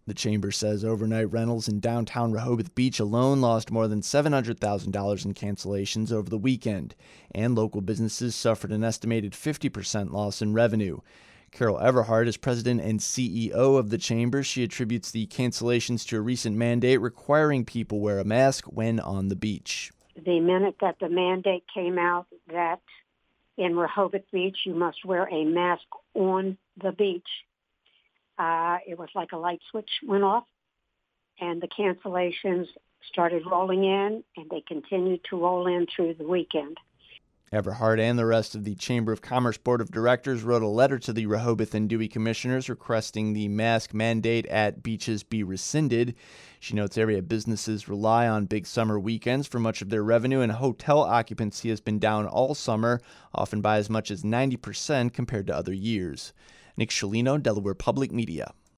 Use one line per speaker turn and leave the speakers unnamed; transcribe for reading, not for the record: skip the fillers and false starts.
The chamber says overnight rentals in downtown Rehoboth Beach alone lost more than $700,000 in cancellations over the weekend, and local businesses suffered an estimated 50% loss in revenue. Carol Everhart is president and CEO of the chamber. She attributes the cancellations to a recent mandate requiring people wear a mask when on the beach.
The minute that the mandate came out that in Rehoboth Beach you must wear a mask on the beach, it was like a light switch went off, and the cancellations started rolling in, and they continued to roll in through the weekend.
Everhart and the rest of the Chamber of Commerce Board of Directors wrote a letter to the Rehoboth and Dewey commissioners requesting the mask mandate at beaches be rescinded. She notes area businesses rely on big summer weekends for much of their revenue, and hotel occupancy has been down all summer, often by as much as 90% compared to other years. Nick Scialino, Delaware Public Media.